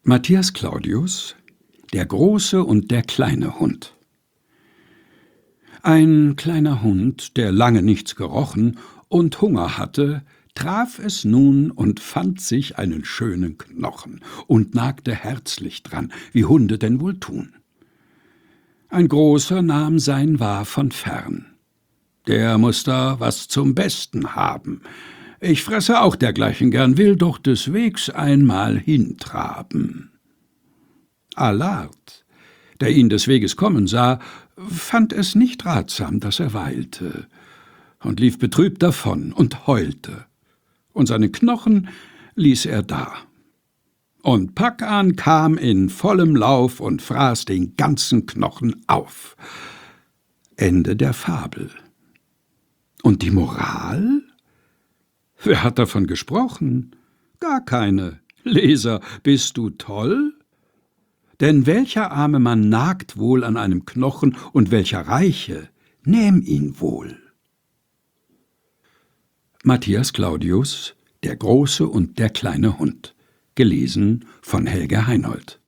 Matthias Claudius, der große und der kleine Hund. Ein kleiner Hund, der lange nichts gerochen und Hunger hatte, traf es nun und fand sich einen schönen Knochen und nagte herzlich dran, wie Hunde denn wohl tun. Ein Großer nahm sein Wahr von fern. Der muß da was zum Besten haben. Ich fresse auch dergleichen gern, will doch des Wegs einmal hintraben. Allard, der ihn des Weges kommen sah, fand es nicht ratsam, dass er weilte, und lief betrübt davon und heulte, und seine Knochen ließ er da. Und Packan kam in vollem Lauf und fraß den ganzen Knochen auf. Ende der Fabel. Und die Moral? Wer hat davon gesprochen? Gar keine. Leser, bist du toll? Denn welcher arme Mann nagt wohl an einem Knochen, und welcher Reiche, nähm ihn wohl. Matthias Claudius, der große und der kleine Hund. Gelesen von Helge Heinold.